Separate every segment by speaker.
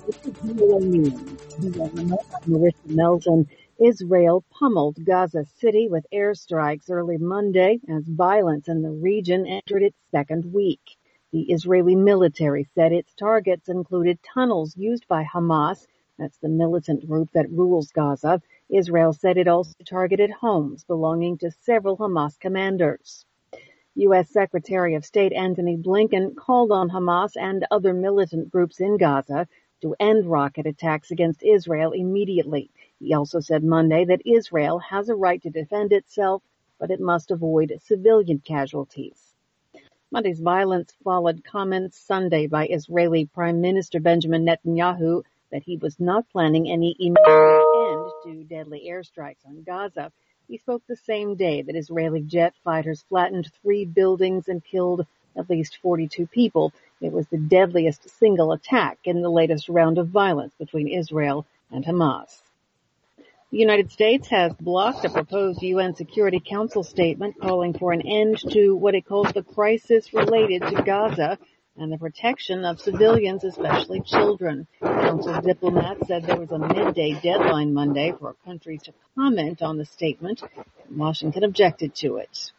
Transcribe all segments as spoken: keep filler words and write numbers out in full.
Speaker 1: This is V O A News. I'm Marissa Melton. Israel pummeled Gaza City with airstrikes early Monday as violence in the region entered its second week. The Israeli military said its targets included tunnels used by Hamas, that's the militant group that rules Gaza. Israel said it also targeted homes belonging to several Hamas commanders. U S. Secretary of State Antony Blinken called on Hamas and other militant groups in Gaza to end rocket attacks against Israel immediately. He also said Monday that Israel has a right to defend itself, but it must avoid civilian casualties. Monday's violence followed comments Sunday by Israeli Prime Minister Benjamin Netanyahu that he was not planning any immediate end to deadly airstrikes on Gaza. He spoke the same day that Israeli jet fighters flattened three buildings and killed at least forty-two people. It was the deadliest single attack in the latest round of violence between Israel and Hamas. The United States has blocked a proposed U N Security Council statement calling for an end to what it calls the crisis related to Gaza and the protection of civilians, especially children. Council diplomats said there was a midday deadline Monday for countries to comment on the statement. Washington objected to it.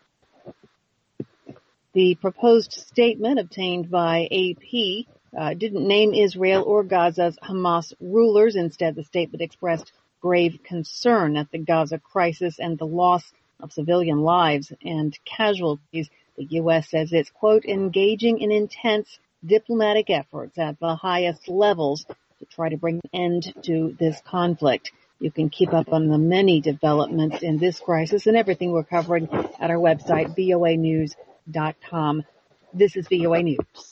Speaker 1: The proposed statement obtained by A P uh, didn't name Israel or Gaza's Hamas rulers. Instead, the statement expressed grave concern at the Gaza crisis and the loss of civilian lives and casualties. The U S says it's, quote, engaging in intense diplomatic efforts at the highest levels to try to bring an end to this conflict. You can keep up on the many developments in this crisis and everything we're covering at our website, V O A news dot com. This is V O A News.